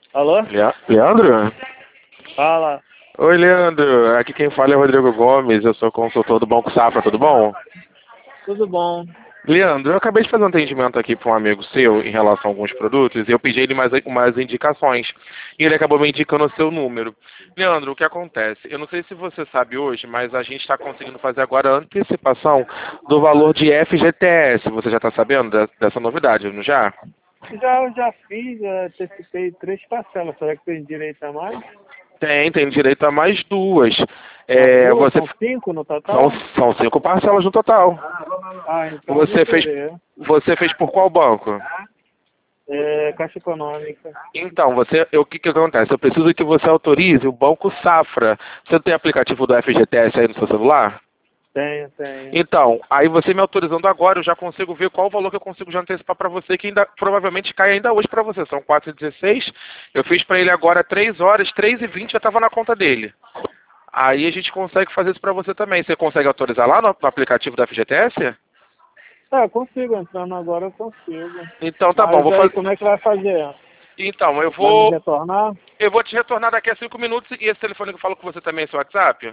Alô? Leandro? Fala. Oi, Leandro. Aqui quem fala é Rodrigo Gomes. Eu sou consultor do Banco Safra, tudo bom? Tudo bom? Leandro, eu acabei de fazer um atendimento aqui para um amigo seu em relação a alguns produtos e eu pedi ele mais umas indicações. E ele acabou me indicando o seu número. Leandro, o que acontece? Eu não sei se você sabe hoje, mas a gente está conseguindo fazer agora a antecipação do valor de FGTS. Você já está sabendo dessa novidade, não já? Já fiz, antecipei 3 parcelas. Será que tem direito a mais? Tem direito a mais duas. Mais É, duas? você São 5 no são, total? são 5 parcelas no total. Então eu vou Você fez, querer. você fez por qual banco? Caixa Econômica. Então, o que que acontece? Eu preciso que você autorize o Banco Safra. Você tem aplicativo do FGTS aí no seu celular? Tenho. Então, aí você me autorizando agora, eu já consigo ver qual o valor que eu consigo já antecipar para você, que ainda provavelmente cai ainda hoje para você. São 4h16. Eu fiz para ele agora 3 horas, 3h20 já estava na conta dele. Aí a gente consegue fazer isso para você também. Você consegue autorizar lá no aplicativo da FGTS? Eu consigo. Entrando agora eu consigo. Então tá bom, Mas vou aí fazer. como é que vai fazer? Então, eu Vai me vou. retornar? Eu vou te retornar daqui a 5 minutos e esse telefone que eu falo com você também é seu WhatsApp?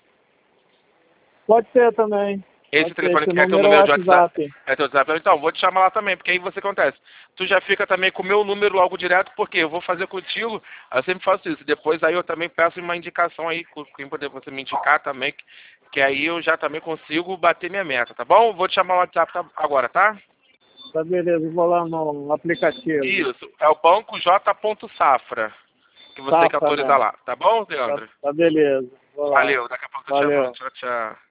Pode ser também. Esse Pode ser. telefone Esse que é teu número é o número de WhatsApp? WhatsApp. É teu WhatsApp? Então, vou te chamar lá também, porque aí você acontece. Tu já fica também com o meu número logo direto, porque eu vou fazer contigo, eu sempre faço isso. Depois aí eu também peço uma indicação aí, com quem poder você me indicar também, que aí eu já também consigo bater minha meta, tá bom? Vou te chamar o WhatsApp agora, tá? Tá beleza, vou lá no aplicativo. Isso, é o banco J. Safra, que você quer Safra, autorizar né? lá, tá bom, Tá, Leandro? tá beleza. Vou lá. Valeu, daqui a pouco eu tô te chamando. Valeu. Tchau, tchau.